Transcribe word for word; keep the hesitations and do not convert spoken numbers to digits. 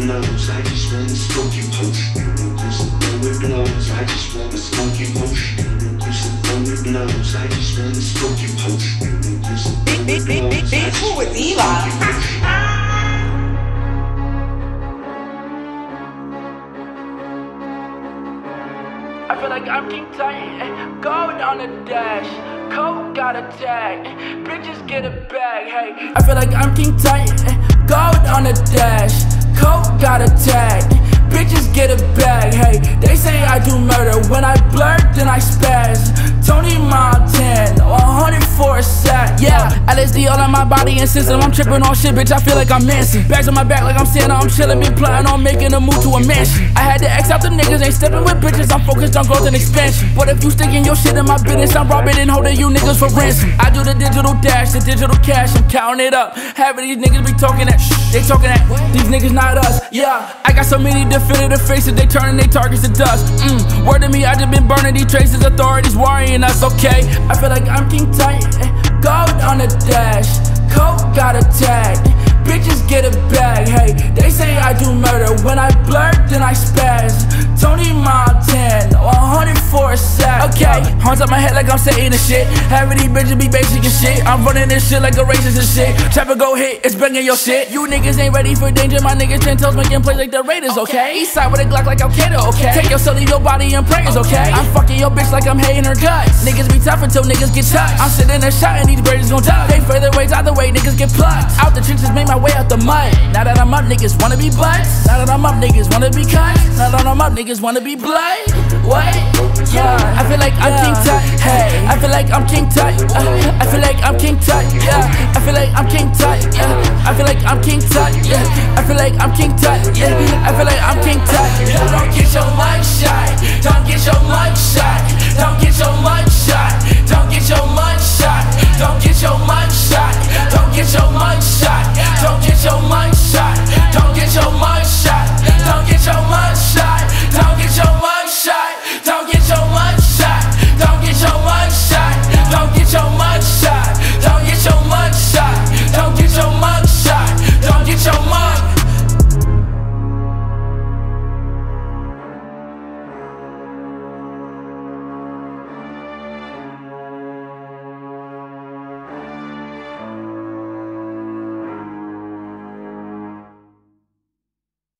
blows. I just wanna smoke you, post. Do some fun with blows. I just wanna smoke you, post. Do some fun with blows. I just wanna smoke you, post. Do some fun with blows. I just wanna smoke you, post. I feel like I'm King Titan, gold on the dash, coke got a tag, bitches get a bag, hey. I feel like I'm King Titan, gold on the dash, coke got a tag, bitches get a bag, hey. They say I do murder, when I blur, then I spaz. Tony Montana, one hundred for a sack, yeah. L S D all on my body and system, I'm tripping on shit, bitch, I feel like I'm Manson. Bags on my back like I'm Santa, I'm chillin', been plotting on making a move to a mansion. I had to X out the niggas, ain't stepping with bitches, I'm focused on growth and expansion. But if you sticking your shit in my business, I'm robbing and holding you niggas for ransom. I do the digital dash, the digital cash, I'm counting it up. Having these niggas be talking that shh, they talking that, these niggas not us, yeah. I got so many definitive faces, they turning they targets to dust. Mm, word to me, I just been burning these traces, authorities worrying us, okay. I feel like I'm King Titan, gold on the dash, coke got a tag, bitches get a bag, hey. They say I do murder, when I blur, then I spaz. Tony Montana, one hundred for a sack, okay. Horns up my head like I'm saying the shit, having these bitches be basic and shit. I'm running this shit like a racist and shit. Trapper go hit, it's banging your shit. You niggas ain't ready for danger, my niggas ten toes making plays like the Raiders, okay. East side with a Glock like Al Qaeda, okay. Take your soul, leave your body in prayers, okay. I'm fucking your bitch like I'm hating her guts. Niggas be tough until niggas get touched. I'm sitting there shot and these birds gon' die. They further ways out the way, niggas get plucked. Out the trenches, made my way out the mud. Now that I'm up, niggas wanna be butts. Now that I'm up, niggas wanna be cut. Now that I'm up, niggas wanna be blood. What? Yeah, I feel like I'm King Tut. Hey, I feel like I'm King Tut. Uh, I feel like I'm King Tut. Yeah, I feel like I'm King Tut. Yeah, I feel like I'm King Tut. Yeah, I feel like I'm King Tut. Yeah, I feel like I'm King Tut. Don't get your mic shot. Don't get your mic shot. Don't get your mic